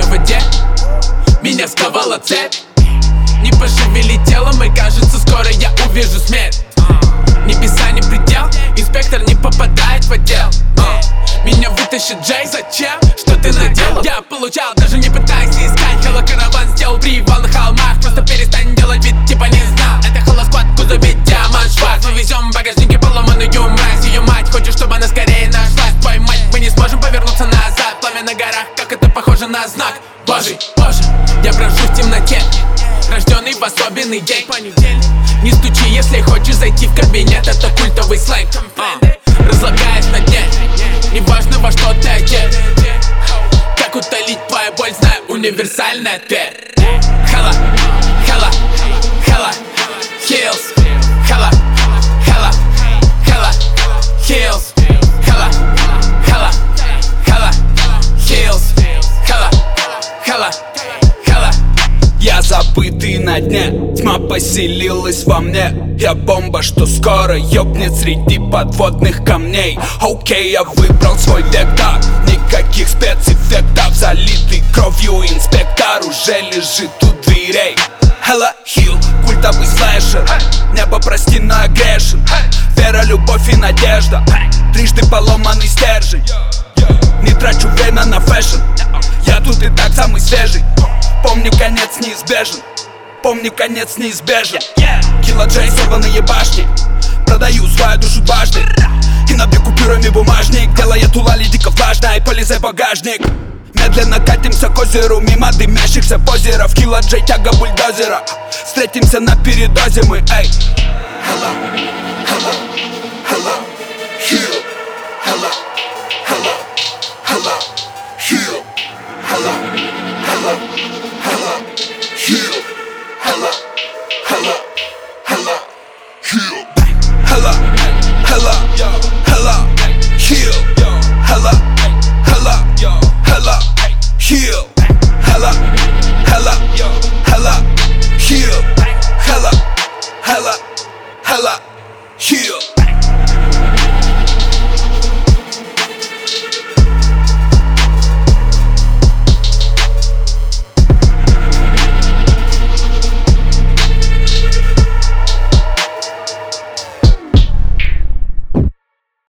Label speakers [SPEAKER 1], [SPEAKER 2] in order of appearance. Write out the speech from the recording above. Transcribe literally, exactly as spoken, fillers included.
[SPEAKER 1] воде, меня сковала цепь. Не пошевели телом, и кажется, скоро я увижу смерть. Небеса не предел, инспектор не попадает в отдел. Меня вытащит Джей, зачем? Что ты наделал? Я получал, даже не пытайся искать. Hello, караван сделал привал на холмах. Просто перестань делать вид, типа не знал. Это Hello Squad, в кузове Диамант Шварц. Мы везем в багажнике поломанную мразь. Ее мать хочет, чтобы она скорее нашлась. Твою мать, мы не сможем повернуться назад. Пламя на горах, как это похоже на знак Божий, Боже, я брожу в темноте, рожденный в особенный день. Не стучи, если хочешь зайти в кабинет. Это культовый сленг, разлагаясь на дне. Неважно, во что ты одет, как утолить твою боль, знаю универсальный ответ. Hello, hello, hello, heals. Hello, hello, hello, heals. Hello, hello, hello, heals. Hello, hello, hello.
[SPEAKER 2] Я забытый на дне, тьма поселилась во мне. Я бомба, что скоро ёбнет среди подводных камней. Окей, я выбрал свой вектор, никаких спецэффектов. Залитый кровью инспектор уже лежит у дверей. Hello, Hill, культовый слэшер. Небо, прости, но я грешен. Вера, любовь и надежда, трижды поломанный стержень. Не трачу время на фэшн, я тут и так самый свежий. Помню, конец неизбежен, помню, конец неизбежен. Килла Джей, сорванные башни, продаю свою душу дважды. И набью купюрами бумажник, делая тулали дико влажной. Полезай в багажник. Медленно катимся к озеру, мимо дымящихся позеров. Килла Джей, тяга бульдозера, встретимся на передозе мы, эй. Hello, hello, hello, heal. Hello, hello, hello, heal. Hello, hello, hello, heal. Hello, hello, hello, heal. Hello, hello, hello, heal. Hello, hello, hello, heal.